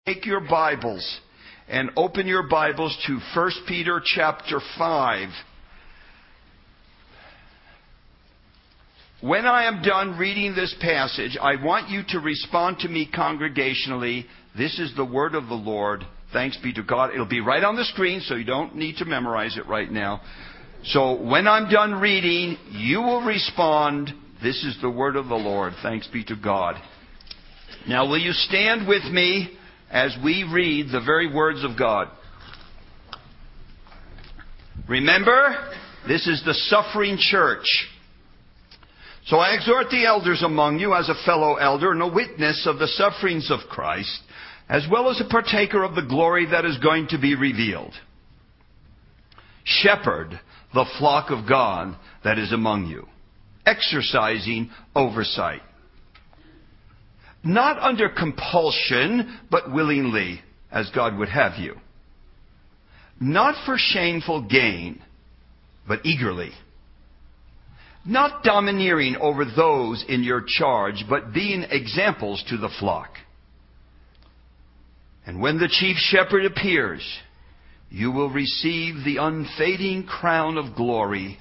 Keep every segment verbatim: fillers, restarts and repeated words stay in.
Take your Bibles and open your Bibles to First Peter chapter five. When I am done reading this passage, I want you to respond to me congregationally. This is the word of the Lord. Thanks be to God. It'll be right on the screen, so you don't need to memorize it right now. So when I'm done reading, you will respond, this is the word of the Lord. Thanks be to God. Now will you stand with me as we read the very words of God? Remember, this is the suffering church. So I exhort the elders among you as a fellow elder and a witness of the sufferings of Christ, as well as a partaker of the glory that is going to be revealed. Shepherd the flock of God that is among you, exercising oversight. Not under compulsion, but willingly, as God would have you. Not for shameful gain, but eagerly. Not domineering over those in your charge, but being examples to the flock. And when the chief shepherd appears, you will receive the unfading crown of glory.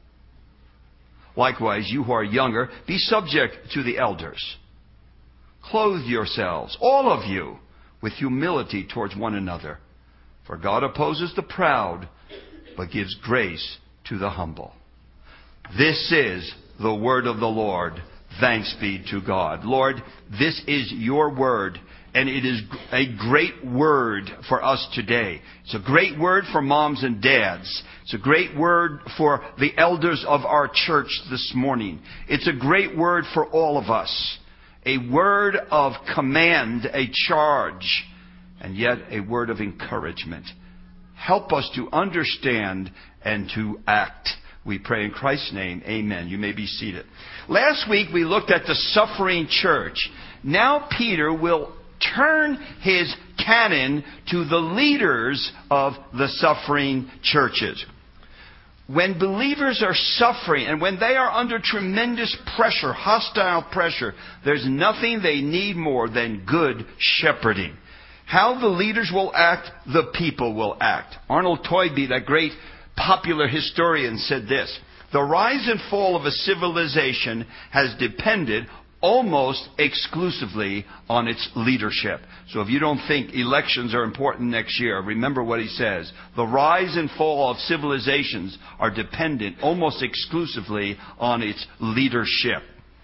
Likewise, you who are younger, be subject to the elders. Clothe yourselves, all of you, with humility towards one another. For God opposes the proud, but gives grace to the humble. This is the word of the Lord. Thanks be to God. Lord, this is your word, and it is a great word for us today. It's a great word for moms and dads. It's a great word for the elders of our church this morning. It's a great word for all of us. A word of command, a charge, and yet a word of encouragement. Help us to understand and to act. We pray in Christ's name, amen. You may be seated. Last week we looked at the suffering church. Now Peter will turn his cannon to the leaders of the suffering churches. When believers are suffering and when they are under tremendous pressure, hostile pressure, there's nothing they need more than good shepherding. How the leaders will act, the people will act. Arnold Toynbee, that great popular historian, said this: the rise and fall of a civilization has depended almost exclusively on its leadership. So if you don't think elections are important next year, remember what he says. The rise and fall of civilizations are dependent almost exclusively on its leadership.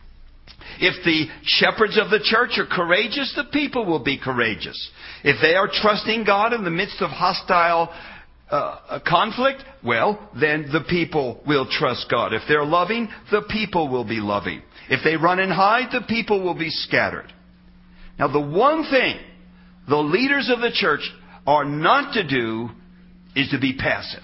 If the shepherds of the church are courageous, the people will be courageous. If they are trusting God in the midst of hostile uh, conflict, well, then the people will trust God. If they're loving, the people will be loving. If they run and hide, the people will be scattered. Now, the one thing the leaders of the church are not to do is to be passive.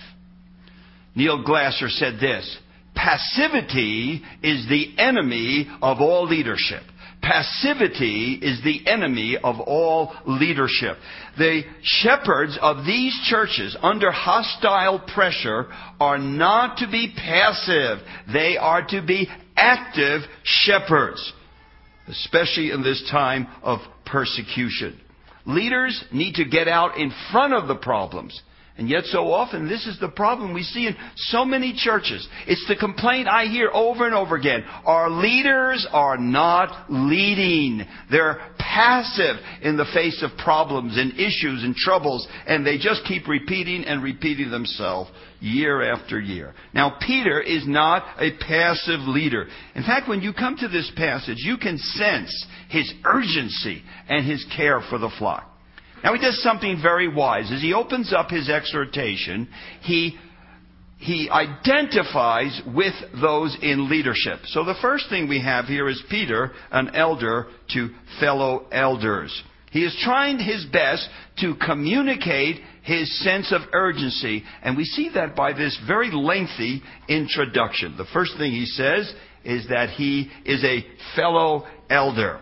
Neil Glasser said this: passivity is the enemy of all leadership. Passivity is the enemy of all leadership. The shepherds of these churches under hostile pressure are not to be passive. They are to be active shepherds, especially in this time of persecution. Leaders need to get out in front of the problems. And yet so often, this is the problem we see in so many churches. It's the complaint I hear over and over again. Our leaders are not leading. They're passive in the face of problems and issues and troubles, and they just keep repeating and repeating themselves year after year. Now, Peter is not a passive leader. In fact, when you come to this passage, you can sense his urgency and his care for the flock. Now, he does something very wise. As he opens up his exhortation, he, he identifies with those in leadership. So the first thing we have here is Peter, an elder to fellow elders. He is trying his best to communicate his sense of urgency. And we see that by this very lengthy introduction. The first thing he says is that he is a fellow elder.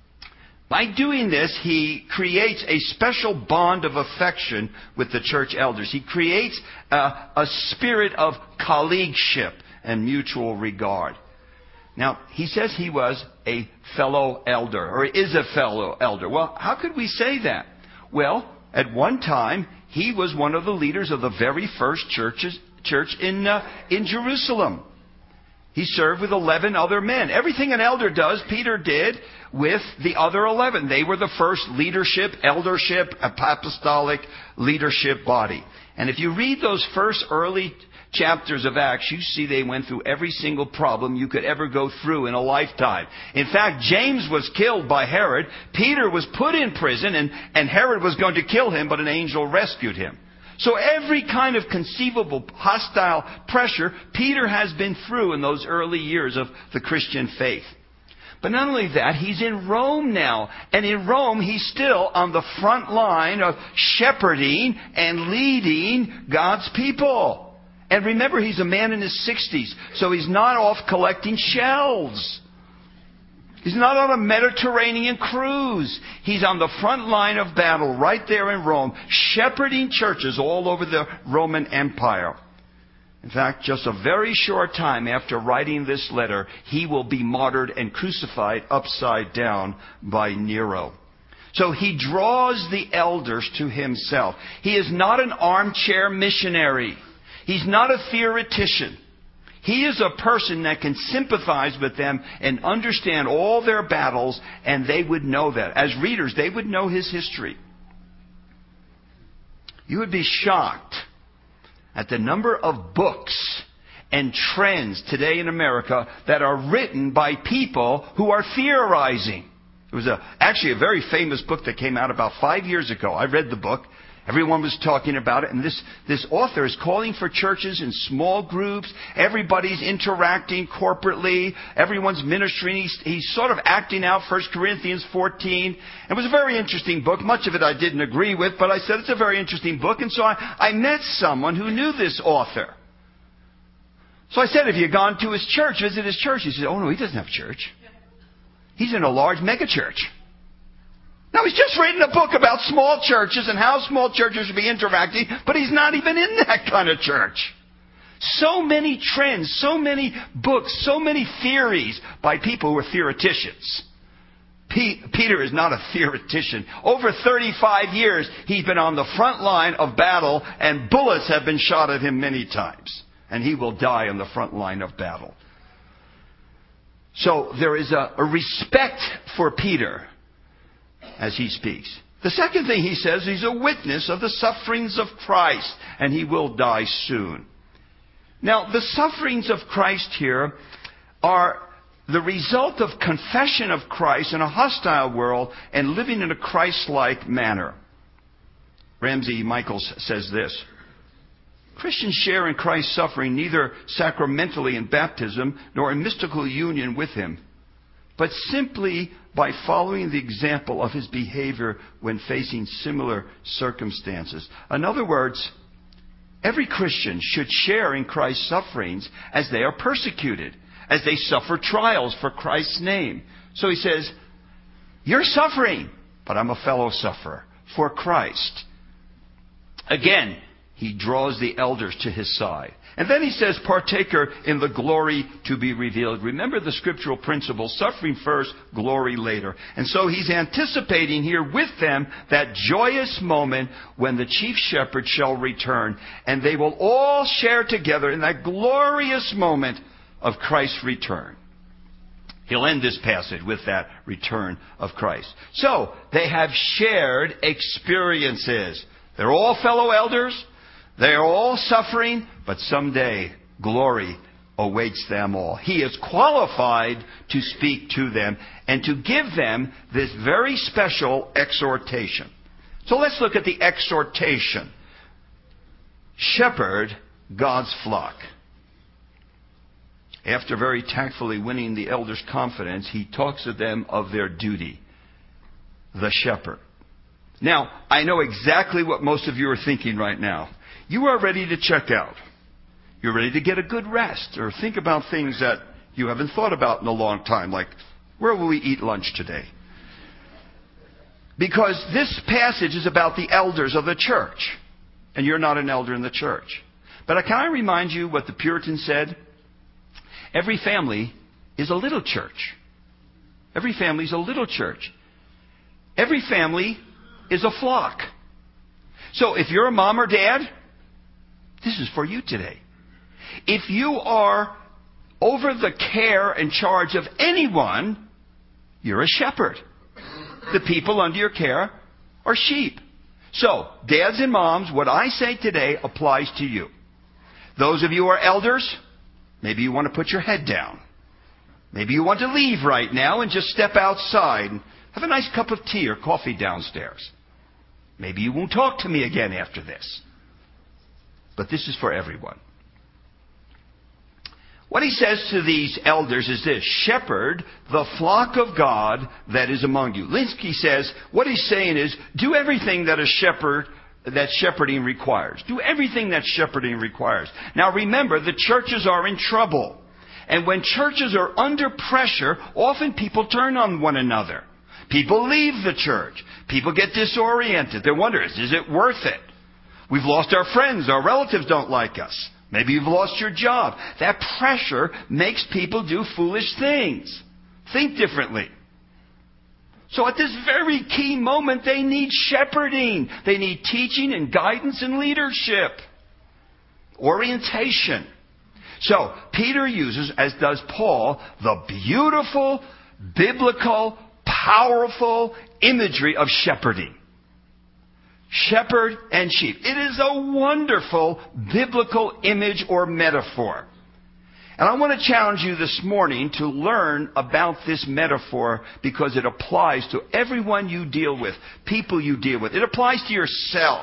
By doing this, he creates a special bond of affection with the church elders. He creates a, a spirit of colleagueship and mutual regard. Now, he says he was a fellow elder, or is a fellow elder. Well, how could we say that? Well, at one time, he was one of the leaders of the very first churches, church in, uh, in Jerusalem. He served with eleven other men. Everything an elder does, Peter did with the other eleven. They were the first leadership, eldership, apostolic leadership body. And if you read those first early chapters of Acts, you see they went through every single problem you could ever go through in a lifetime. In fact, James was killed by Herod. Peter was put in prison, and, and Herod was going to kill him, but an angel rescued him. So every kind of conceivable hostile pressure Peter has been through in those early years of the Christian faith. But not only that, he's in Rome now. And in Rome, he's still on the front line of shepherding and leading God's people. And remember, he's a man in his sixties, so he's not off collecting shells. He's not on a Mediterranean cruise. He's on the front line of battle right there in Rome, shepherding churches all over the Roman Empire. In fact, just a very short time after writing this letter, he will be martyred and crucified upside down by Nero. So he draws the elders to himself. He is not an armchair missionary. He's not a theoretician. He is a person that can sympathize with them and understand all their battles, and they would know that. As readers, they would know his history. You would be shocked at the number of books and trends today in America that are written by people who are theorizing. There was a, actually a very famous book that came out about five years ago. I read the book. Everyone was talking about it, and this, this author is calling for churches in small groups. Everybody's interacting corporately. Everyone's ministering. He's, he's sort of acting out First Corinthians fourteen. It was a very interesting book. Much of it I didn't agree with, but I said it's a very interesting book. And so I, I met someone who knew this author. So I said, have you gone to his church, visit his church? He said, oh no, he doesn't have church. He's in a large megachurch. Now, he's just written a book about small churches and how small churches should be interacting, but he's not even in that kind of church. So many trends, so many books, so many theories by people who are theoreticians. P- Peter is not a theoretician. Over thirty-five years, he's been on the front line of battle, and bullets have been shot at him many times. And he will die on the front line of battle. So there is a, a respect for Peter as he speaks. The second thing he says, he's a witness of the sufferings of Christ, and he will die soon. Now, the sufferings of Christ here are the result of confession of Christ in a hostile world and living in a Christ-like manner. Ramsey Michaels says this: Christians share in Christ's suffering neither sacramentally in baptism nor in mystical union with him, but simply by following the example of his behavior when facing similar circumstances. In other words, every Christian should share in Christ's sufferings as they are persecuted, as they suffer trials for Christ's name. So he says, you're suffering, but I'm a fellow sufferer for Christ. Again, he draws the elders to his side. And then he says, partaker in the glory to be revealed. Remember the scriptural principle, suffering first, glory later. And so he's anticipating here with them that joyous moment when the chief shepherd shall return. And they will all share together in that glorious moment of Christ's return. He'll end this passage with that return of Christ. So, they have shared experiences. They're all fellow elders. They are all suffering, but someday glory awaits them all. He is qualified to speak to them and to give them this very special exhortation. So let's look at the exhortation. Shepherd God's flock. After very tactfully winning the elders' confidence, he talks to them of their duty. The shepherd. Now, I know exactly what most of you are thinking right now. You are ready to check out. You're ready to get a good rest or think about things that you haven't thought about in a long time, like, where will we eat lunch today? Because this passage is about the elders of the church, and you're not an elder in the church. But can I remind you what the Puritans said? Every family is a little church. Every family is a little church. Every family is a flock. So if you're a mom or dad, this is for you today. If you are over the care and charge of anyone, you're a shepherd. The people under your care are sheep. So, dads and moms, what I say today applies to you. Those of you who are elders, maybe you want to put your head down. Maybe you want to leave right now and just step outside and have a nice cup of tea or coffee downstairs. Maybe you won't talk to me again after this. But this is for everyone. What he says to these elders is this: shepherd the flock of God that is among you. Linsky says what he's saying is do everything that a shepherd that shepherding requires. Do everything that shepherding requires. Now remember, the churches are in trouble. And when churches are under pressure, often people turn on one another. People leave the church. People get disoriented. They wonder, is it worth it? We've lost our friends. Our relatives don't like us. Maybe you've lost your job. That pressure makes people do foolish things. Think differently. So at this very key moment, they need shepherding. They need teaching and guidance and leadership. Orientation. So Peter uses, as does Paul, the beautiful, biblical, powerful imagery of shepherding. Shepherd and sheep. It is a wonderful biblical image or metaphor. And I want to challenge you this morning to learn about this metaphor because it applies to everyone you deal with, people you deal with. It applies to yourself.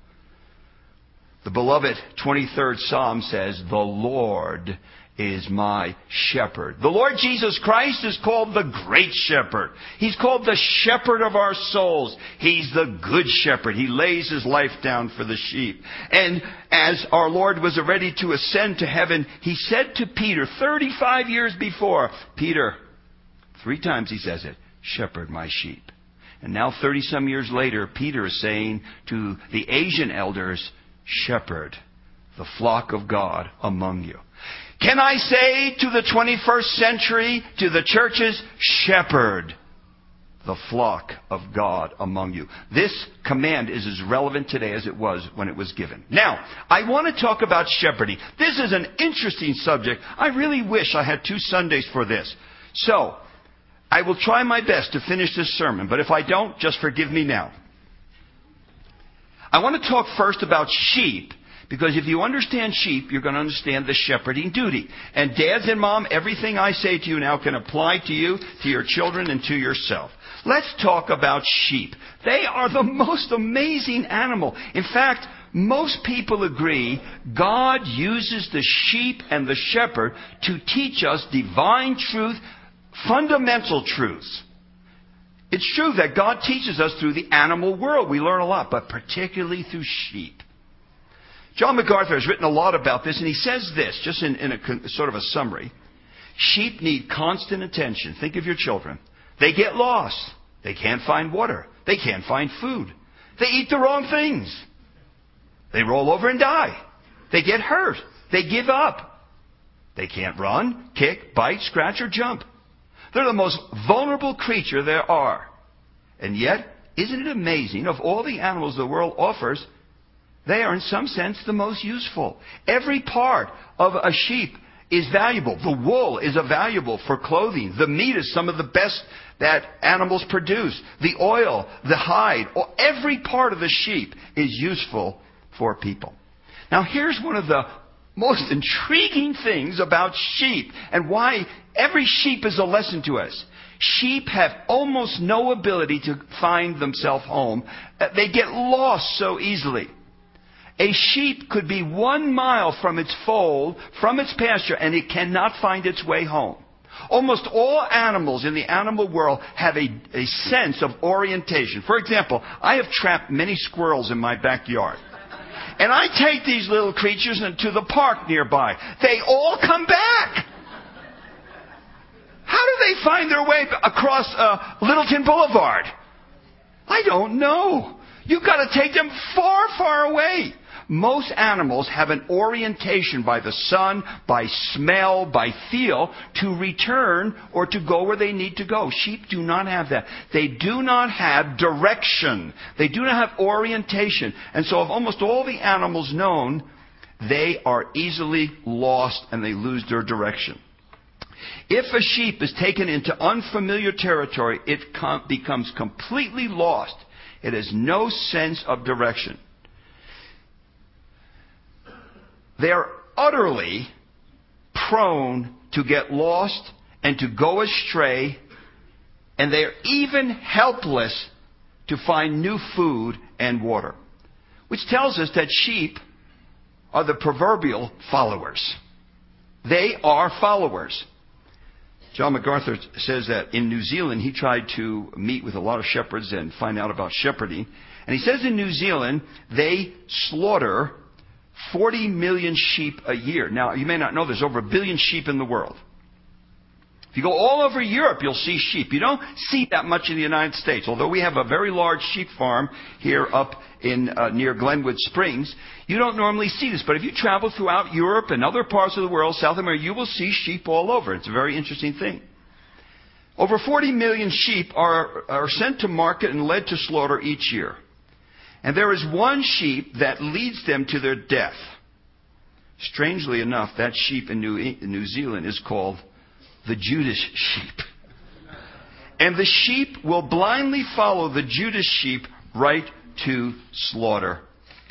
The beloved twenty-third Psalm says, the Lord is my shepherd. The Lord Jesus Christ is called the great shepherd. He's called the shepherd of our souls. He's the good shepherd. He lays his life down for the sheep. And as our Lord was ready to ascend to heaven, he said to Peter, thirty-five years before, Peter, three times he says it, shepherd my sheep. And now thirty some years later, Peter is saying to the Asian elders, shepherd the flock of God among you. Can I say to the twenty-first century, to the churches, shepherd the flock of God among you. This command is as relevant today as it was when it was given. Now, I want to talk about shepherding. This is an interesting subject. I really wish I had two Sundays for this. So, I will try my best to finish this sermon, but if I don't, just forgive me now. I want to talk first about sheep. Because if you understand sheep, you're going to understand the shepherding duty. And dads and mom, everything I say to you now can apply to you, to your children, and to yourself. Let's talk about sheep. They are the most amazing animal. In fact, most people agree God uses the sheep and the shepherd to teach us divine truth, fundamental truths. It's true that God teaches us through the animal world. We learn a lot, but particularly through sheep. John MacArthur has written a lot about this, and he says this, just in, in a sort of a summary. Sheep need constant attention. Think of your children. They get lost. They can't find water. They can't find food. They eat the wrong things. They roll over and die. They get hurt. They give up. They can't run, kick, bite, scratch, or jump. They're the most vulnerable creature there are. And yet, isn't it amazing, of all the animals the world offers, they are, in some sense, the most useful. Every part of a sheep is valuable. The wool is a valuable for clothing. The meat is some of the best that animals produce. The oil, the hide, every part of the sheep is useful for people. Now, here's one of the most intriguing things about sheep and why every sheep is a lesson to us. Sheep have almost no ability to find themselves home. They get lost so easily. A sheep could be one mile from its fold, from its pasture, and it cannot find its way home. Almost all animals in the animal world have a, a sense of orientation. For example, I have trapped many squirrels in my backyard. And I take these little creatures into the park nearby. They all come back. How do they find their way across uh, Littleton Boulevard? I don't know. You've got to take them far, far away. Most animals have an orientation by the sun, by smell, by feel, to return or to go where they need to go. Sheep do not have that. They do not have direction. They do not have orientation. And so of almost all the animals known, they are easily lost and they lose their direction. If a sheep is taken into unfamiliar territory, it com- becomes completely lost. It has no sense of direction. They are utterly prone to get lost and to go astray, and they are even helpless to find new food and water. Which tells us that sheep are the proverbial followers. They are followers. John MacArthur says that in New Zealand he tried to meet with a lot of shepherds and find out about shepherding. And he says in New Zealand they slaughter forty million sheep a year. Now, you may not know there's over a billion sheep in the world. If you go all over Europe, you'll see sheep. You don't see that much in the United States. Although we have a very large sheep farm here up in uh, near Glenwood Springs, you don't normally see this. But if you travel throughout Europe and other parts of the world, South America, you will see sheep all over. It's a very interesting thing. Over forty million sheep are, are sent to market and led to slaughter each year. And there is one sheep that leads them to their death. Strangely enough, that sheep in New, in New Zealand is called the Judas sheep. And the sheep will blindly follow the Judas sheep right to slaughter.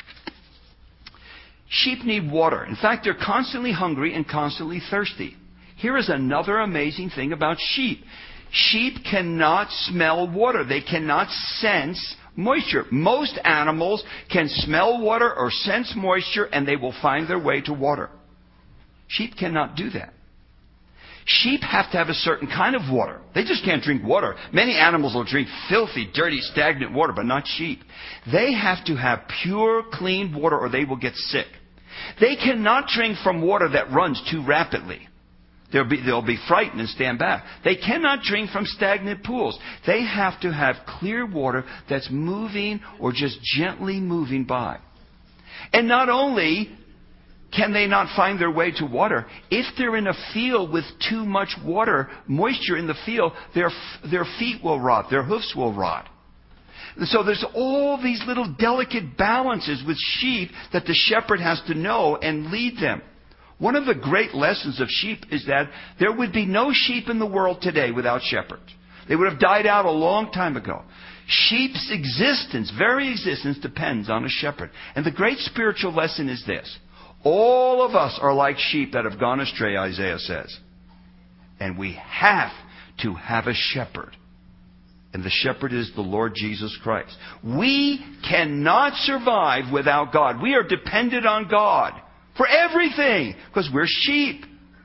Sheep need water. In fact, they're constantly hungry and constantly thirsty. Here is another amazing thing about sheep. Sheep cannot smell water. They cannot sense moisture. Most animals can smell water or sense moisture, and they will find their way to water. Sheep cannot do that. Sheep have to have a certain kind of water. They just can't drink water. Many animals will drink filthy, dirty, stagnant water, but not sheep. They have to have pure, clean water or they will get sick. They cannot drink from water that runs too rapidly. They'll be, they'll be frightened and stand back. They cannot drink from stagnant pools. They have to have clear water that's moving or just gently moving by. And not only can they not find their way to water, if they're in a field with too much water, moisture in the field, their, their feet will rot, their hoofs will rot. So there's all these little delicate balances with sheep that the shepherd has to know and lead them. One of the great lessons of sheep is that there would be no sheep in the world today without shepherds. They would have died out a long time ago. Sheep's existence, very existence, depends on a shepherd. And the great spiritual lesson is this. All of us are like sheep that have gone astray, Isaiah says. And we have to have a shepherd. And the shepherd is the Lord Jesus Christ. We cannot survive without God. We are dependent on God for everything because we're sheep.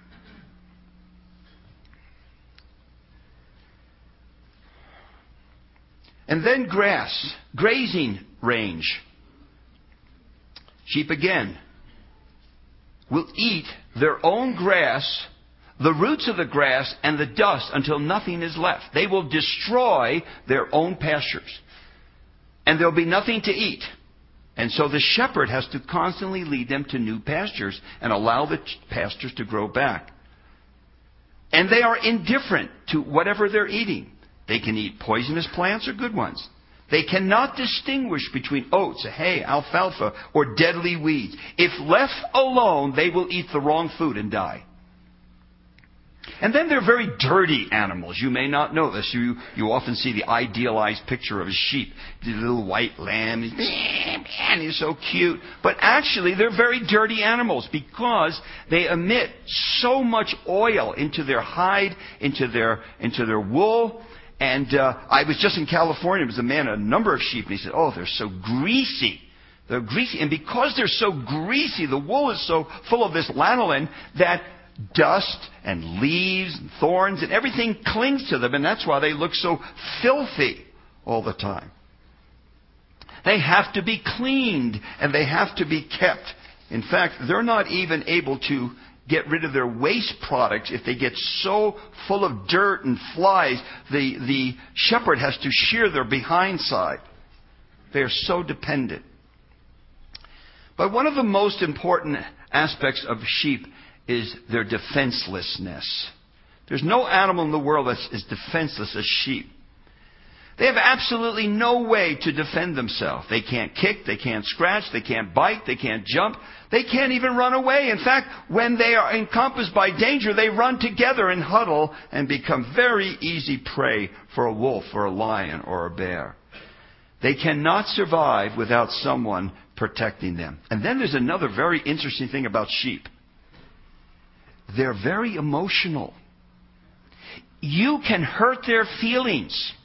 And then grass, grazing range. Sheep again will eat their own grass, the roots of the grass, and the dust until nothing is left. They will destroy their own pastures. And there'll be nothing to eat. And so the shepherd has to constantly lead them to new pastures and allow the pastures to grow back. And they are indifferent to whatever they're eating. They can eat poisonous plants or good ones. They cannot distinguish between oats, hay, alfalfa, or deadly weeds. If left alone, they will eat the wrong food and die. And then they're very dirty animals. You may not know this. You, you often see the idealized picture of a sheep. The little white lamb. Man, he's so cute. But actually, they're very dirty animals because they emit so much oil into their hide, into their, into their wool. And uh, I was just in California. There was a man, a number of sheep, and he said, oh, they're so greasy. They're greasy. And because they're so greasy, the wool is so full of this lanolin that dust and leaves and thorns and everything clings to them. And that's why they look so filthy all the time. They have to be cleaned and they have to be kept. In fact, they're not even able to get rid of their waste products if they get so full of dirt and flies. The, the shepherd has to shear their behind side. They are so dependent. But one of the most important aspects of sheep is their defenselessness. There's no animal in the world that's as defenseless as sheep. They have absolutely no way to defend themselves. They can't kick, they can't scratch, they can't bite, they can't jump. They can't even run away. In fact, when they are encompassed by danger, they run together and huddle and become very easy prey for a wolf or a lion or a bear. They cannot survive without someone protecting them. And then there's another very interesting thing about sheep. They're very emotional. You can hurt their feelings.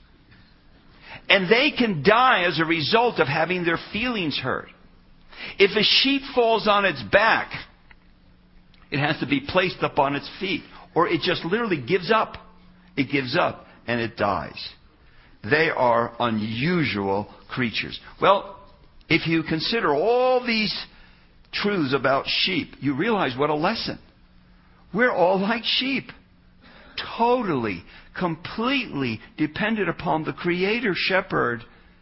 And they can die as a result of having their feelings hurt. If a sheep falls on its back, it has to be placed up on its feet. Or it just literally gives up. It gives up and it dies. They are unusual creatures. Well, if you consider all these truths about sheep, you realize what a lesson. We're all like sheep. Totally, completely dependent upon the Creator Shepherd,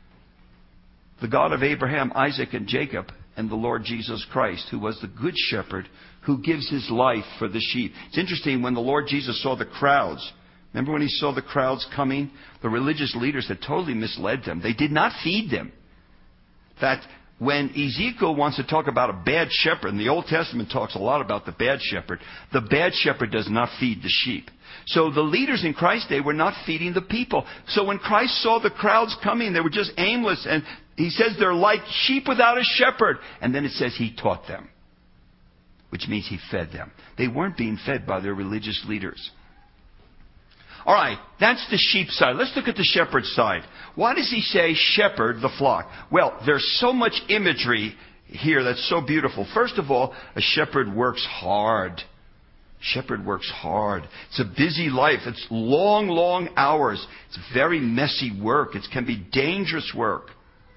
the God of Abraham, Isaac, and Jacob, and the Lord Jesus Christ, who was the Good Shepherd, who gives His life for the sheep. It's interesting, when the Lord Jesus saw the crowds, remember when He saw the crowds coming? The religious leaders had totally misled them. They did not feed them. In fact, when Ezekiel wants to talk about a bad shepherd, and the Old Testament talks a lot about the bad shepherd, the bad shepherd does not feed the sheep. So the leaders in Christ's day were not feeding the people. So when Christ saw the crowds coming, they were just aimless. And He says they're like sheep without a shepherd. And then it says He taught them, which means He fed them. They weren't being fed by their religious leaders. All right, that's the sheep side. Let's look at the shepherd side. Why does He say shepherd the flock? Well, there's so much imagery here that's so beautiful. First of all, a shepherd works hard. Shepherd works hard. It's a busy life. It's long, long hours. It's very messy work. It can be dangerous work.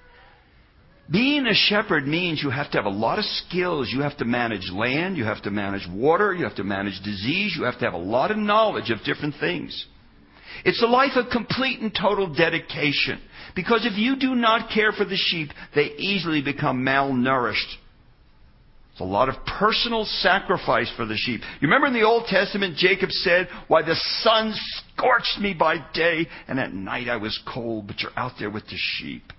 Being a shepherd means you have to have a lot of skills. You have to manage land. You have to manage water. You have to manage disease. You have to have a lot of knowledge of different things. It's a life of complete and total dedication. Because if you do not care for the sheep, they easily become malnourished. It's a lot of personal sacrifice for the sheep. You remember in the Old Testament, Jacob said, "Why, the sun scorched me by day, and at night I was cold, but you're out there with the sheep."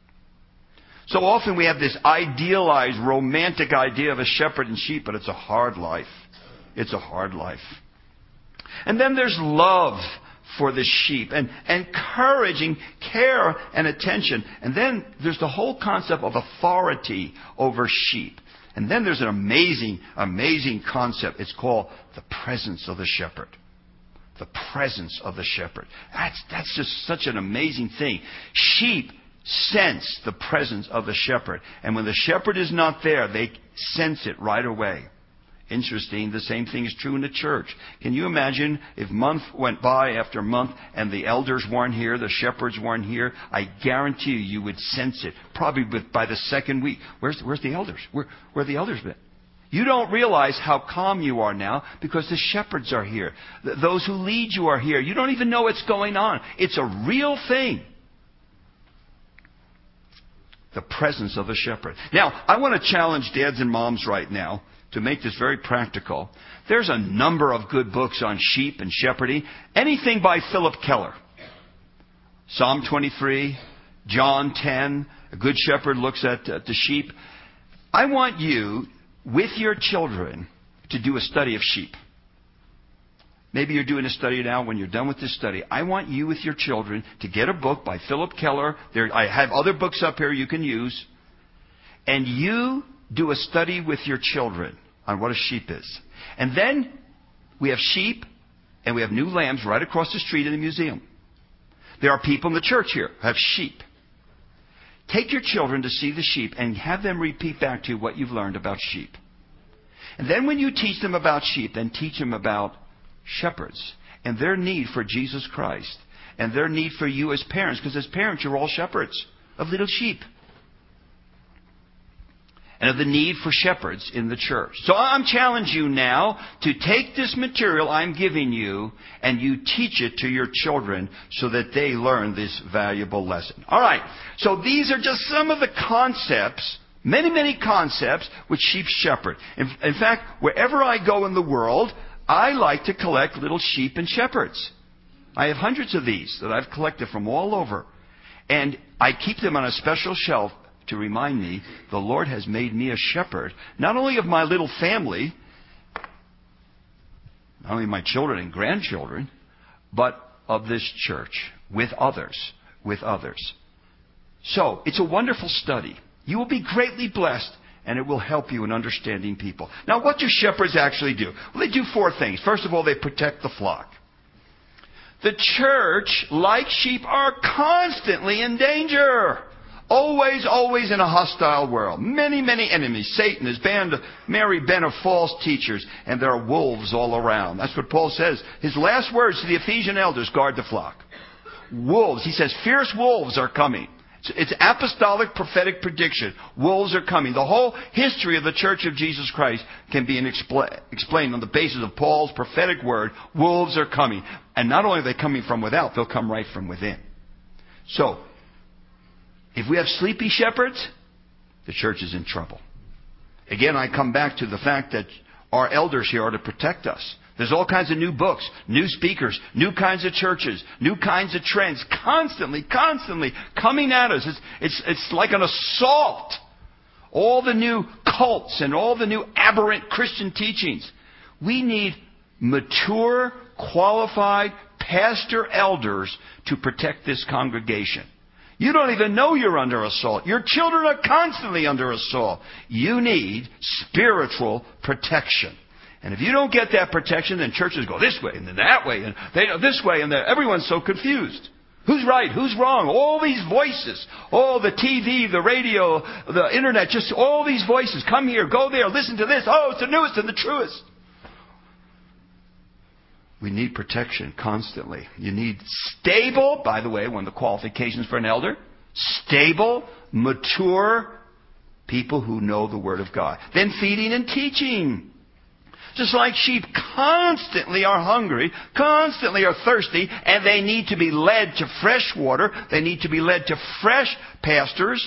So often we have this idealized, romantic idea of a shepherd and sheep, but it's a hard life. It's a hard life. And then there's love for the sheep, and encouraging care and attention. And then there's the whole concept of authority over sheep. And then there's an amazing, amazing concept. It's called the presence of the shepherd. The presence of the shepherd. That's, that's just such an amazing thing. Sheep sense the presence of the shepherd. And when the shepherd is not there, they sense it right away. Interesting, the same thing is true in the church. Can you imagine if month went by after month and the elders weren't here, the shepherds weren't here? I guarantee you, you would sense it. Probably by the second week. Where's, where's the elders? Where, where are the elders been? You don't realize how calm you are now because the shepherds are here. Th- those who lead you are here. You don't even know what's going on. It's a real thing. The presence of the shepherd. Now, I want to challenge dads and moms right now to make this very practical. There's a number of good books on sheep and shepherding. Anything by Philip Keller. Psalm twenty-three, John ten, A Good Shepherd looks at uh, the sheep. I want you, with your children, to do a study of sheep. Maybe you're doing a study now. When you're done with this study, I want you with your children to get a book by Philip Keller. There, I have other books up here you can use. And you do a study with your children on what a sheep is. And then we have sheep and we have new lambs right across the street in the museum. There are people in the church here who have sheep. Take your children to see the sheep and have them repeat back to you what you've learned about sheep. And then when you teach them about sheep, then teach them about shepherds and their need for Jesus Christ and their need for you as parents, because as parents you're all shepherds of little sheep. And of the need for shepherds in the church. So I'm challenging you now to take this material I'm giving you and you teach it to your children so that they learn this valuable lesson. All right. So these are just some of the concepts Many, many concepts which sheep shepherd. In, in fact, wherever I go in the world, I like to collect little sheep and shepherds. I have hundreds of these that I've collected from all over. And I keep them on a special shelf to remind me the Lord has made me a shepherd, not only of my little family, not only my children and grandchildren, but of this church, with others, with others. So, it's a wonderful study. You will be greatly blessed, and it will help you in understanding people. Now, what do shepherds actually do? Well, they do four things. First of all, they protect the flock. The church, like sheep, are constantly in danger. Always, always in a hostile world. Many, many enemies. Satan has banned Mary Ben of false teachers, and there are wolves all around. That's what Paul says. His last words to the Ephesian elders, guard the flock. Wolves. He says, fierce wolves are coming. It's apostolic prophetic prediction. Wolves are coming. The whole history of the Church of Jesus Christ can be expl- explained on the basis of Paul's prophetic word. Wolves are coming. And not only are they coming from without, they'll come right from within. So, if we have sleepy shepherds, the church is in trouble. Again, I come back to the fact that our elders here are to protect us. There's all kinds of new books, new speakers, new kinds of churches, new kinds of trends, constantly, constantly coming at us. It's, it's, it's like an assault. All the new cults and all the new aberrant Christian teachings. We need mature, qualified pastor elders to protect this congregation. You don't even know you're under assault. Your children are constantly under assault. You need spiritual protection. And if you don't get that protection, then churches go this way and then that way and they go this way, and everyone's so confused. Who's right? Who's wrong? All these voices, all the T V, the radio, the internet, just all these voices. Come here, go there, listen to this. Oh, it's the newest and the truest. We need protection constantly. You need stable, by the way, one of the qualifications for an elder, stable, mature people who know the Word of God. Then feeding and teaching. Just like sheep constantly are hungry, constantly are thirsty, and they need to be led to fresh water. They need to be led to fresh pastures.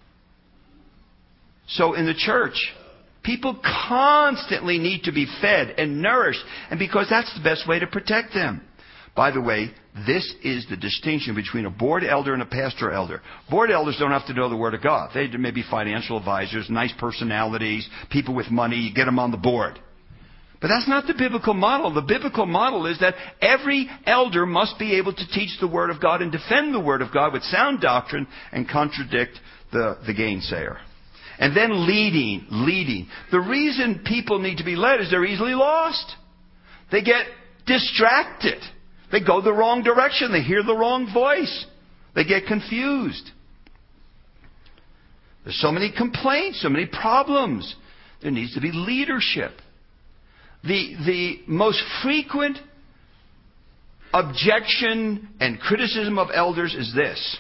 So in the church, people constantly need to be fed and nourished, and because that's the best way to protect them. By the way, this is the distinction between a board elder and a pastor elder. Board elders don't have to know the Word of God. They may be financial advisors, nice personalities, people with money. You get them on the board. But that's not the biblical model. The biblical model is that every elder must be able to teach the Word of God and defend the Word of God with sound doctrine and contradict the, the gainsayer. And then leading, leading. The reason people need to be led is they're easily lost. They get distracted. They go the wrong direction. They hear the wrong voice. They get confused. There's so many complaints, so many problems. There needs to be leadership. The, the most frequent objection and criticism of elders is this.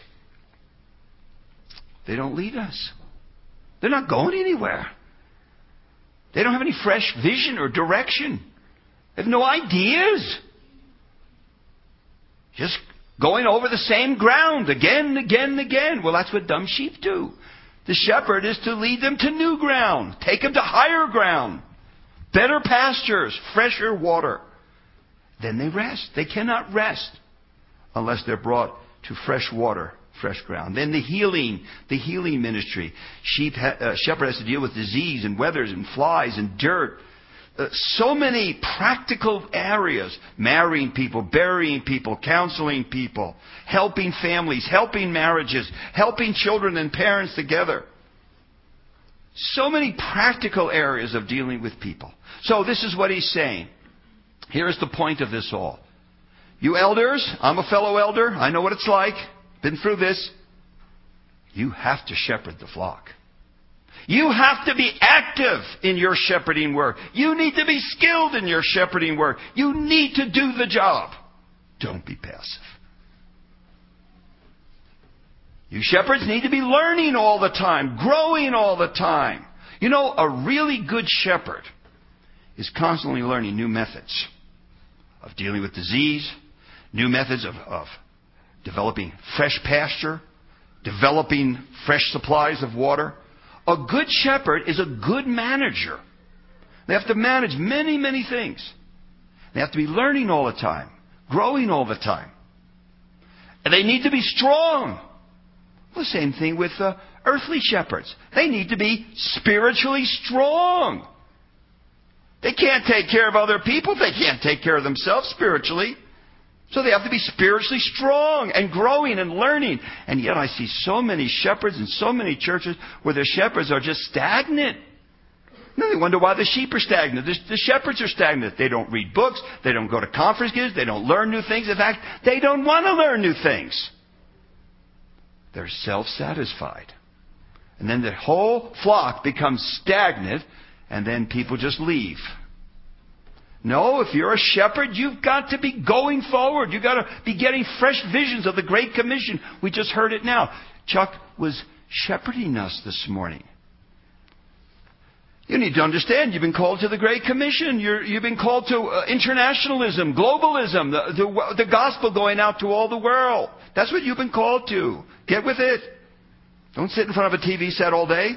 They don't lead us. They're not going anywhere. They don't have any fresh vision or direction. They have no ideas. Just going over the same ground again and again and again. Well, that's what dumb sheep do. The shepherd is to lead them to new ground. Take them to higher ground. Better pastures, fresher water. Then they rest. They cannot rest unless they're brought to fresh water, fresh ground. Then the healing, the healing ministry. Sheep, ha- uh, shepherd has to deal with disease and weathers and flies and dirt. Uh, so many practical areas. Marrying people, burying people, counseling people, helping families, helping marriages, helping children and parents together. So many practical areas of dealing with people. So this is what he's saying. Here's the point of this all. You elders, I'm a fellow elder. I know what it's like. Been through this. You have to shepherd the flock. You have to be active in your shepherding work. You need to be skilled in your shepherding work. You need to do the job. Don't be passive. You shepherds need to be learning all the time, growing all the time. You know, a really good shepherd is constantly learning new methods of dealing with disease, new methods of, of developing fresh pasture, developing fresh supplies of water, A good shepherd is a good manager. They have to manage many, many things. They have to be learning all the time, growing all the time. And they need to be strong. Well, the same thing with uh, earthly shepherds. They need to be spiritually strong. They can't take care of other people. They can't take care of themselves spiritually. So they have to be spiritually strong and growing and learning. And yet I see so many shepherds in so many churches where the shepherds are just stagnant. And then they wonder why the sheep are stagnant. The, the shepherds are stagnant. They don't read books. They don't go to conferences. They don't learn new things. In fact, they don't want to learn new things. They're self-satisfied. And then the whole flock becomes stagnant, and then people just leave. No, if you're a shepherd, you've got to be going forward. You've got to be getting fresh visions of the Great Commission. We just heard it now. Chuck was shepherding us this morning. You need to understand, you've been called to the Great Commission. You're, you've been called to uh, internationalism, globalism, the, the, the gospel going out to all the world. That's what you've been called to. Get with it. Don't sit in front of a T V set all day.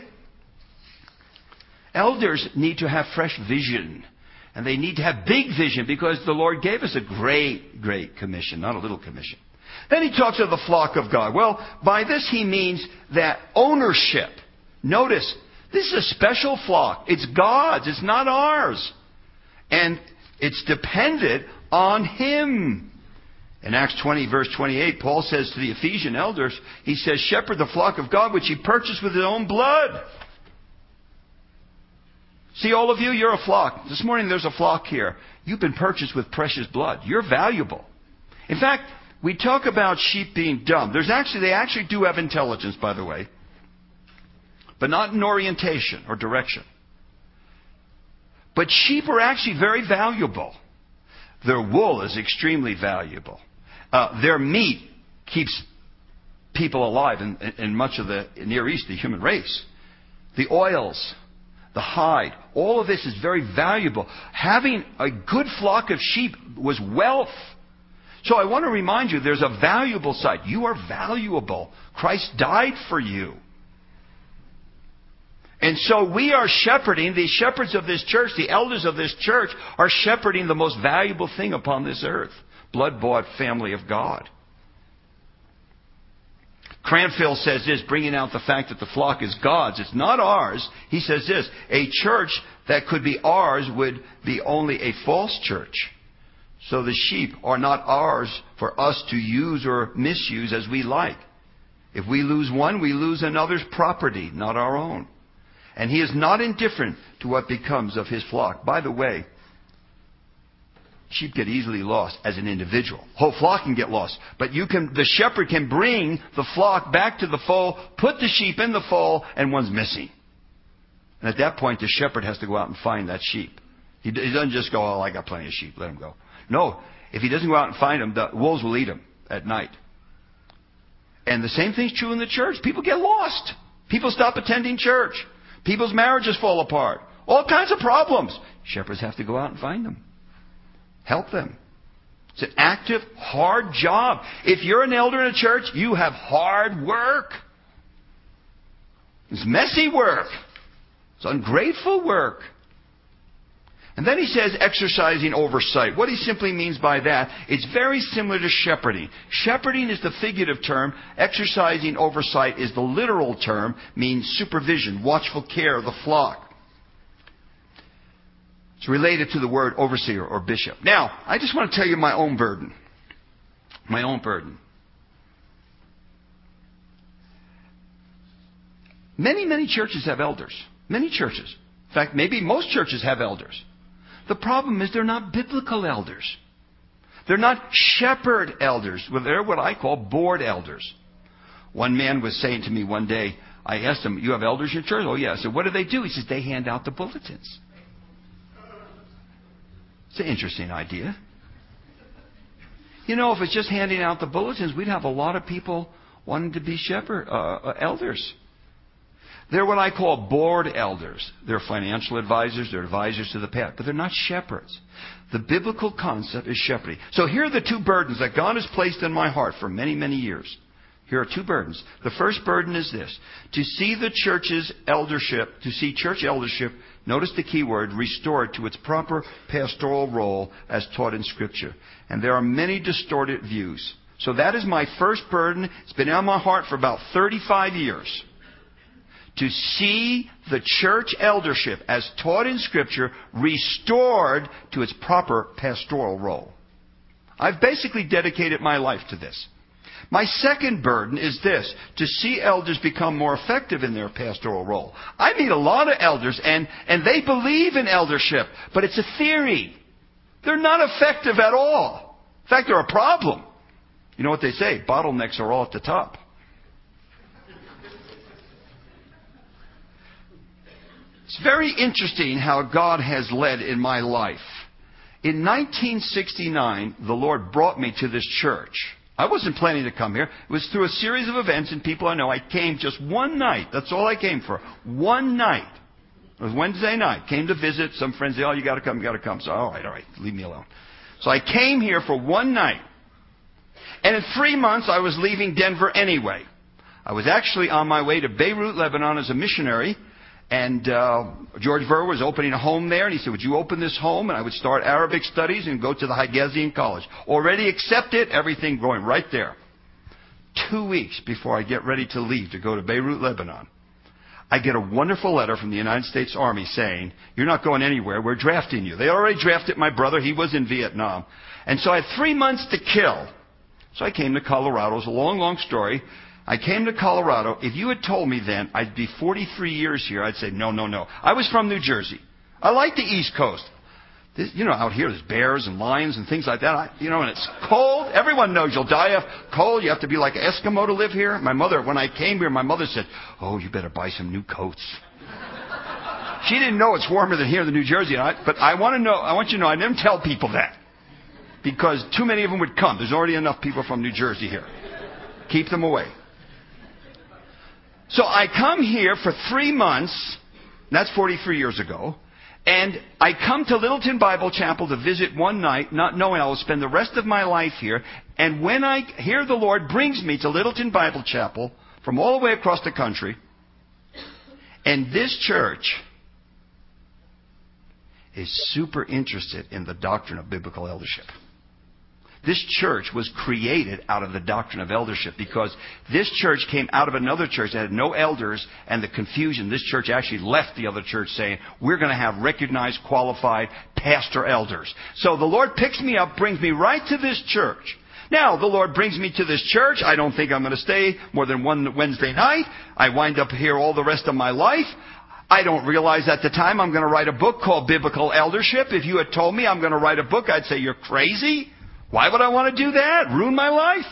Elders need to have fresh vision. And they need to have big vision because the Lord gave us a great, great commission, not a little commission. Then he talks of the flock of God. Well, by this he means that ownership. Notice, this is a special flock. It's God's. It's not ours. And it's dependent on Him. In Acts twenty, verse twenty-eight, Paul says to the Ephesian elders, he says, shepherd the flock of God which he purchased with his own blood. See, all of you, you're a flock. This morning there's a flock here. You've been purchased with precious blood. You're valuable. In fact, we talk about sheep being dumb. There's actually, they actually do have intelligence, by the way. But not in orientation or direction. But sheep are actually very valuable. Their wool is extremely valuable. Uh, their meat keeps people alive in, in much of the Near East, the human race. The oils, the hide, all of this is very valuable. Having a good flock of sheep was wealth. So I want to remind you, there's a valuable side. You are valuable. Christ died for you. And so we are shepherding, the shepherds of this church, the elders of this church, are shepherding the most valuable thing upon this earth. Blood-bought family of God. Cranfield says this, bringing out the fact that the flock is God's. It's not ours. He says this, a church that could be ours would be only a false church. So the sheep are not ours for us to use or misuse as we like. If we lose one, we lose another's property, not our own. And he is not indifferent to what becomes of his flock. By the way, sheep get easily lost as an individual. Whole flock can get lost. But you can, the shepherd can bring the flock back to the fold, put the sheep in the fold, and one's missing. And at that point, the shepherd has to go out and find that sheep. He, he doesn't just go, oh, I got plenty of sheep, let them go. No, if he doesn't go out and find them, the wolves will eat them at night. And the same thing's true in the church. People get lost. People stop attending church. People's marriages fall apart. All kinds of problems. Shepherds have to go out and find them. Help them. It's an active, hard job. If you're an elder in a church, you have hard work. It's messy work. It's ungrateful work. And then he says exercising oversight. What he simply means by that, it's very similar to shepherding. Shepherding is the figurative term. Exercising oversight is the literal term, means supervision, watchful care of the flock. It's related to the word overseer or bishop. Now, I just want to tell you my own burden. My own burden. Many, many churches have elders. Many churches. In fact, maybe most churches have elders. The problem is they're not biblical elders. They're not shepherd elders. Well, they're what I call board elders. One man was saying to me one day, I asked him, you have elders in your church? Oh, yeah. I said, what do they do? He says, they hand out the bulletins. It's an interesting idea. You know, if it's just handing out the bulletins, we'd have a lot of people wanting to be shepherd uh, elders. They're what I call board elders. They're financial advisors. They're advisors to the path. But they're not shepherds. The biblical concept is shepherding. So here are the two burdens that God has placed in my heart for many, many years. Here are two burdens. The first burden is this: to see the church's eldership, to see church eldership, notice the key word, restored to its proper pastoral role as taught in Scripture. And there are many distorted views. So that is my first burden. It's been on my heart for about thirty-five years. To see the church eldership as taught in Scripture restored to its proper pastoral role. I've basically dedicated my life to this. My second burden is this: to see elders become more effective in their pastoral role. I meet a lot of elders, and, and they believe in eldership, but it's a theory. They're not effective at all. In fact, they're a problem. You know what they say? Bottlenecks are all at the top. It's very interesting how God has led in my life. In nineteen sixty-nine, the Lord brought me to this church. I wasn't planning to come here. It was through a series of events and people I know. I came just one night. That's all I came for. One night. It was Wednesday night. Came to visit. Some friends said, oh, you got to come, you got to come. So, all right, all right, leave me alone. So I came here for one night. And in three months, I was leaving Denver anyway. I was actually on my way to Beirut, Lebanon as a missionary. And uh, George Verwer was opening a home there, and he said, would you open this home? And I would start Arabic studies and go to the Higazian College. Already accepted, everything going right there. Two weeks before I get ready to leave to go to Beirut, Lebanon, I get a wonderful letter from the United States Army saying, you're not going anywhere, we're drafting you. They already drafted my brother, he was in Vietnam. And so I had three months to kill. So I came to Colorado. It's a long, long story. I came to Colorado. If you had told me then I'd be forty-three years here, I'd say, no, no, no. I was from New Jersey. I like the East Coast. This, you know, out here there's bears and lions and things like that. I, you know, and it's cold. Everyone knows you'll die of cold. You have to be like an Eskimo to live here. My mother, when I came here, my mother said, oh, you better buy some new coats. She didn't know it's warmer than here in New Jersey. I, but I want to know, I want you to know, I didn't tell people that. Because too many of them would come. There's already enough people from New Jersey here. Keep them away. So I come here for three months, that's forty-three years ago, and I come to Littleton Bible Chapel to visit one night, not knowing I will spend the rest of my life here. And when I hear the Lord brings me to Littleton Bible Chapel from all the way across the country, and this church is super interested in the doctrine of biblical eldership. This church was created out of the doctrine of eldership because this church came out of another church that had no elders, and the confusion. This church actually left the other church saying, we're going to have recognized, qualified pastor elders. So the Lord picks me up, brings me right to this church. Now, the Lord brings me to this church. I don't think I'm going to stay more than one Wednesday night. I wind up here all the rest of my life. I don't realize at the time I'm going to write a book called Biblical Eldership. If you had told me I'm going to write a book, I'd say, you're crazy. Why would I want to do that? Ruin my life?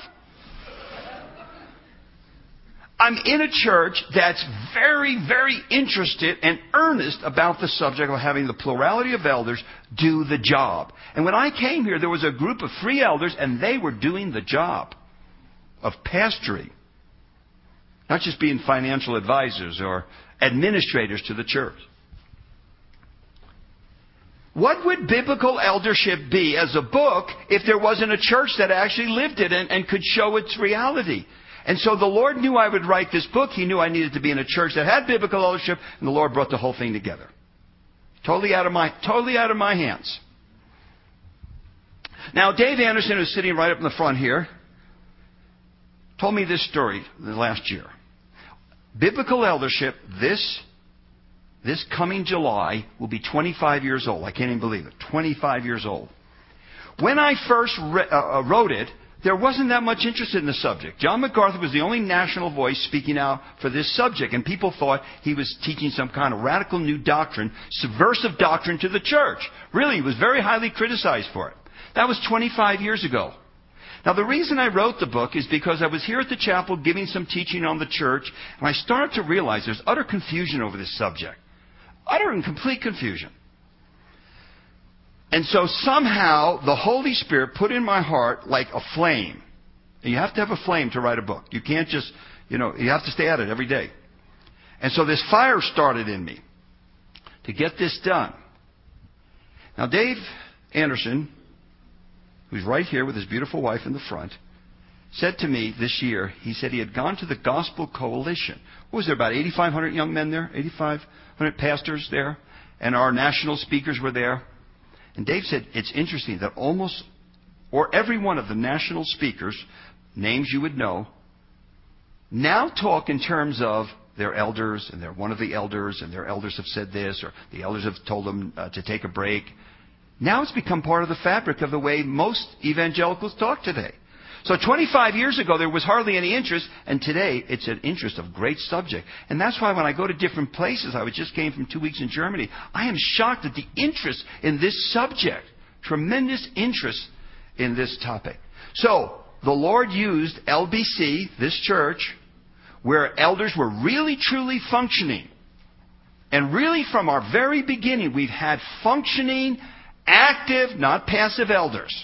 I'm in a church that's very, very interested and earnest about the subject of having the plurality of elders do the job. And when I came here, there was a group of three elders, and they were doing the job of pastoring. Not just being financial advisors or administrators to the church. What would biblical eldership be as a book if there wasn't a church that actually lived it and, and could show its reality? And so the Lord knew I would write this book. He knew I needed to be in a church that had biblical eldership, and the Lord brought the whole thing together. Totally out of my, totally out of my hands. Now, Dave Anderson, who's sitting right up in the front here, told me this story the last year. Biblical eldership, this This coming July, will be twenty-five years old. I can't even believe it. twenty-five years old. When I first re- uh, wrote it, there wasn't that much interest in the subject. John MacArthur was the only national voice speaking out for this subject, and people thought he was teaching some kind of radical new doctrine, subversive doctrine to the church. Really, he was very highly criticized for it. That was twenty-five years ago. Now, the reason I wrote the book is because I was here at the chapel giving some teaching on the church, and I started to realize there's utter confusion over this subject. Utter and complete confusion. And so somehow the Holy Spirit put in my heart like a flame. And you have to have a flame to write a book. You can't just, you know, you have to stay at it every day. And so this fire started in me to get this done. Now, Dave Anderson, who's right here with his beautiful wife in the front, said to me this year, he said he had gone to the Gospel Coalition. What was there, about eighty-five hundred young men there? eighty-five hundred pastors there? And our national speakers were there. And Dave said, it's interesting that almost, or every one of the national speakers, names you would know, now talk in terms of their elders, and they're one of the elders, and their elders have said this, or the elders have told them uh, to take a break. Now it's become part of the fabric of the way most evangelicals talk today. So twenty-five years ago, there was hardly any interest, and today it's an interest of great subject. And that's why when I go to different places, I just came from two weeks in Germany, I am shocked at the interest in this subject. Tremendous interest in this topic. So, the Lord used L B C, this church, where elders were really truly functioning. And really from our very beginning, we've had functioning, active, not passive elders.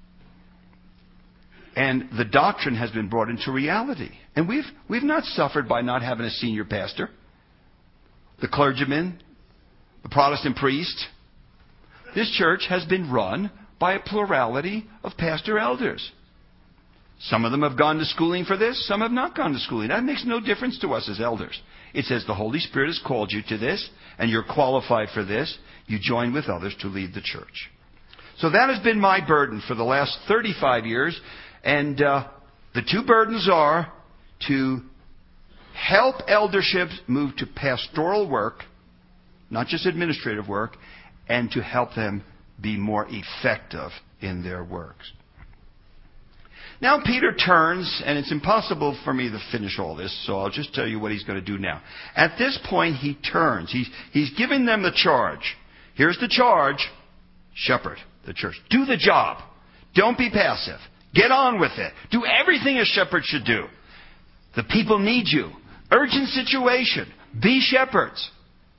And the doctrine has been brought into reality. And we've, we've not suffered by not having a senior pastor. The clergyman, the Protestant priest. This church has been run by a plurality of pastor elders. Some of them have gone to schooling for this. Some have not gone to schooling. That makes no difference to us as elders. It says the Holy Spirit has called you to this, and you're qualified for this. You join with others to lead the church. So that has been my burden for the last thirty-five years. And uh, the two burdens are to help eldership move to pastoral work, not just administrative work, and to help them be more effective in their works. Now Peter turns, and it's impossible for me to finish all this, so I'll just tell you what he's going to do now. At this point, he turns. He's, he's giving them the charge. Here's the charge. Shepherd the church. Do the job. Don't be passive. Get on with it. Do everything a shepherd should do. The people need you. Urgent situation. Be shepherds.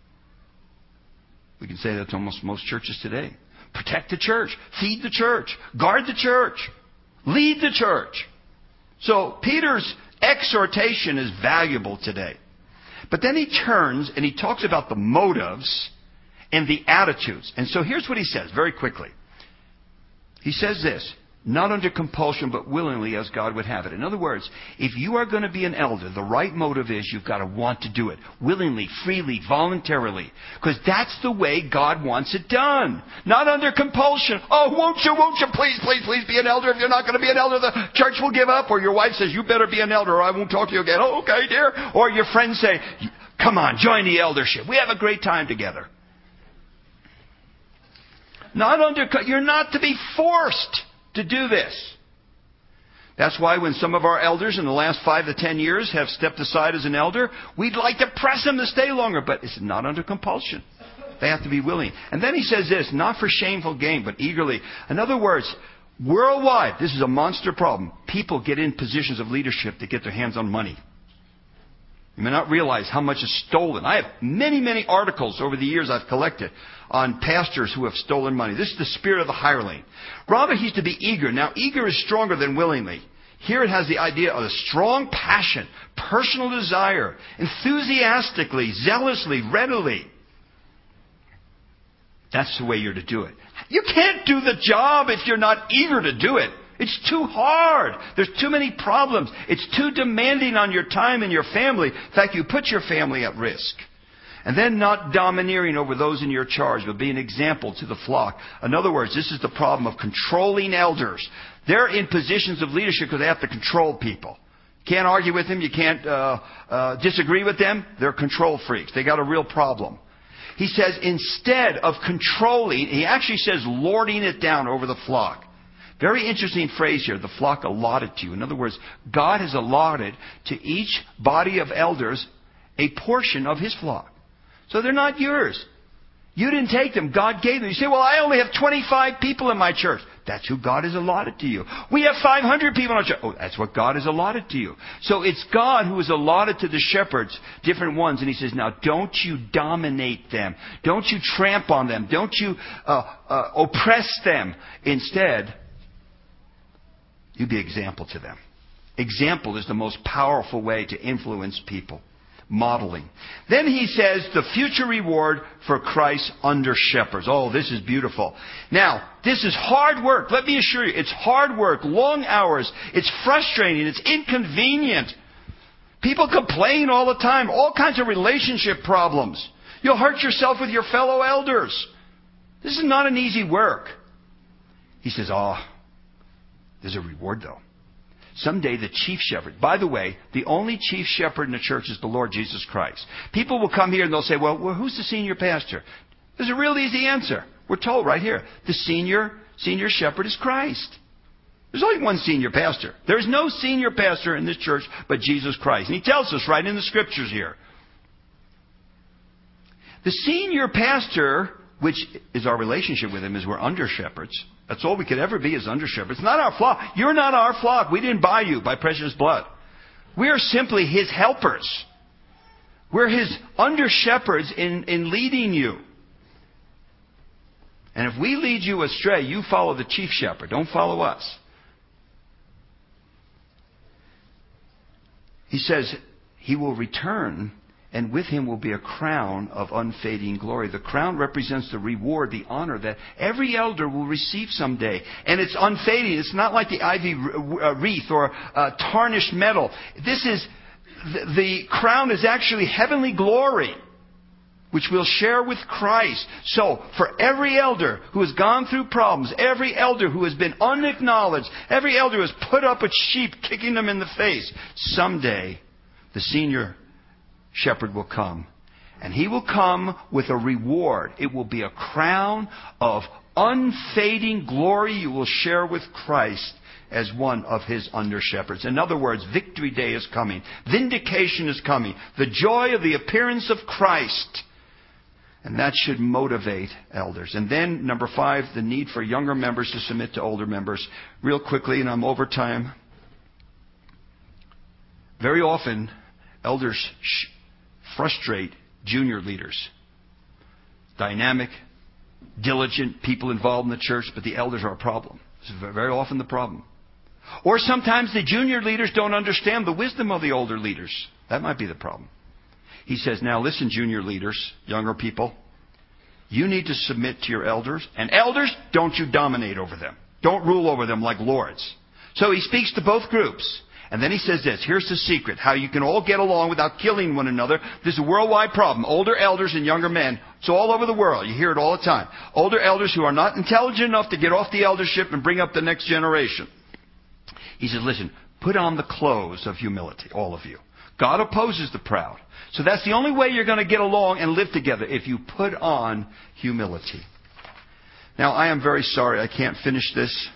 We can say that to almost most churches today. Protect the church. Feed the church. Guard the church. Lead the church. So Peter's exhortation is valuable today. But then he turns and he talks about the motives and the attitudes. And so here's what he says very quickly. He says this. Not under compulsion, but willingly as God would have it. In other words, if you are going to be an elder, the right motive is you've got to want to do it. Willingly, freely, voluntarily. Because that's the way God wants it done. Not under compulsion. Oh, won't you, won't you, please, please, please be an elder. If you're not going to be an elder, the church will give up. Or your wife says, you better be an elder or I won't talk to you again. Oh, okay, dear. Or your friends say, come on, join the eldership. We have a great time together. Not under, you're not to be forced to do this. That's why when some of our elders in the last five to ten years have stepped aside as an elder, we'd like to press them to stay longer, but it's not under compulsion. They have to be willing. And then he says this, not for shameful gain, but eagerly. In other words, worldwide, this is a monster problem. People get in positions of leadership to get their hands on money. You may not realize how much is stolen. I have many, many articles over the years I've collected on pastors who have stolen money. This is the spirit of the hireling. Rather, he's to be eager. Now, eager is stronger than willingly. Here it has the idea of a strong passion, personal desire, enthusiastically, zealously, readily. That's the way you're to do it. You can't do the job if you're not eager to do it. It's too hard. There's too many problems. It's too demanding on your time and your family. In fact, you put your family at risk. And then not domineering over those in your charge, but be an example to the flock. In other words, this is the problem of controlling elders. They're in positions of leadership because they have to control people. You can't argue with them. You can't uh, uh, disagree with them. They're control freaks. They got a real problem. He says instead of controlling, he actually says lording it down over the flock. Very interesting phrase here, the flock allotted to you. In other words, God has allotted to each body of elders a portion of his flock. So they're not yours. You didn't take them. God gave them. You say, well, I only have twenty-five people in my church. That's who God has allotted to you. We have five hundred people in our church. Oh, that's what God has allotted to you. So it's God who has allotted to the shepherds different ones. And he says, now don't you dominate them. Don't you tramp on them. Don't you uh, uh, oppress them. Instead, you be example to them. Example is the most powerful way to influence people. modeling. Then he says the future reward for Christ's under shepherds. Oh, this is beautiful. Now, this is hard work. Let me assure you, it's hard work, long hours. It's frustrating. It's inconvenient. People complain all the time. All kinds of relationship problems. You'll hurt yourself with your fellow elders. This is not an easy work. He says, oh, there's a reward though. Someday the chief shepherd, by the way, the only chief shepherd in the church is the Lord Jesus Christ. People will come here and they'll say, well, well who's the senior pastor? There's a real easy answer. We're told right here. The senior, senior shepherd is Christ. There's only one senior pastor. There's no senior pastor in this church but Jesus Christ. And he tells us right in the scriptures here. The senior pastor, which is our relationship with him, is we're under shepherds. That's all we could ever be, is under shepherds. It's not our flock. You're not our flock. We didn't buy you by precious blood. We are simply his helpers. We're his under shepherds in, in leading you. And if we lead you astray, you follow the chief shepherd. Don't follow us. He says he will return, and with him will be a crown of unfading glory. The crown represents the reward, the honor that every elder will receive someday. And it's unfading. It's not like the ivy wreath or uh, tarnished metal. This is, the, the crown is actually heavenly glory, which we'll share with Christ. So, for every elder who has gone through problems, every elder who has been unacknowledged, every elder who has put up with sheep kicking them in the face, someday the senior shepherd will come. And he will come with a reward. It will be a crown of unfading glory you will share with Christ as one of his under shepherds. In other words, victory day is coming. Vindication is coming. The joy of the appearance of Christ. And that should motivate elders. And then, number five, the need for younger members to submit to older members. Real quickly, and I'm over time. Very often, elders sh- frustrate junior leaders. Dynamic, diligent people involved in the church, but the elders are a problem. This is very often the problem. Or sometimes the junior leaders don't understand the wisdom of the older leaders. That might be the problem. He says, now listen, junior leaders, younger people, you need to submit to your elders. And elders, don't you dominate over them. Don't rule over them like lords. So he speaks to both groups. And then he says this, here's the secret, how you can all get along without killing one another. This is a worldwide problem. Older elders and younger men. It's all over the world. You hear it all the time. Older elders who are not intelligent enough to get off the eldership and bring up the next generation. He says, listen, put on the clothes of humility, all of you. God opposes the proud. So that's the only way you're going to get along and live together, if you put on humility. Now, I am very sorry I can't finish this.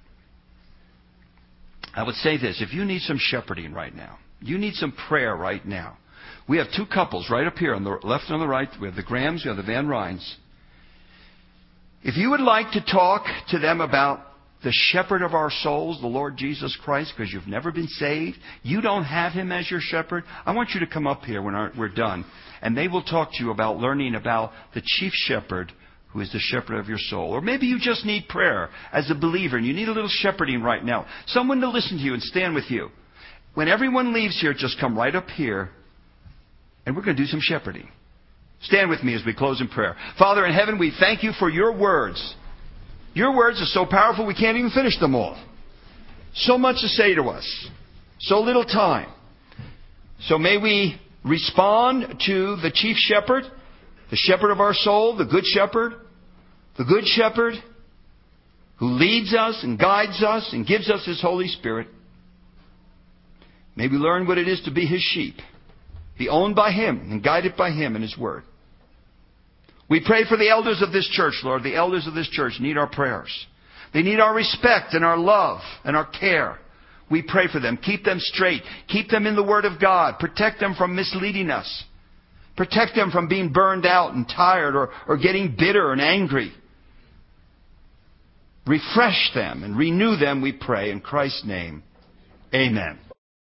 I would say this. If you need some shepherding right now, you need some prayer right now. We have two couples right up here on the left and on the right. We have the Grahams, we have the Van Ryns. If you would like to talk to them about the shepherd of our souls, the Lord Jesus Christ, because you've never been saved, you don't have him as your shepherd, I want you to come up here when we're done. And they will talk to you about learning about the chief shepherd who is the shepherd of your soul. Or maybe you just need prayer as a believer and you need a little shepherding right now. Someone to listen to you and stand with you. When everyone leaves here, just come right up here and we're going to do some shepherding. Stand with me as we close in prayer. Father in heaven, we thank you for your words. Your words are so powerful we can't even finish them all. So much to say to us. So little time. So may we respond to the chief shepherd, the shepherd of our soul, the good shepherd, the good shepherd who leads us and guides us and gives us his Holy Spirit. May we learn what it is to be his sheep, be owned by him and guided by him and his word. We pray for the elders of this church, Lord. The elders of this church need our prayers. They need our respect and our love and our care. We pray for them. Keep them straight. Keep them in the Word of God. Protect them from misleading us. Protect them from being burned out and tired or, or getting bitter and angry. Refresh them and renew them, we pray. In Christ's name, amen.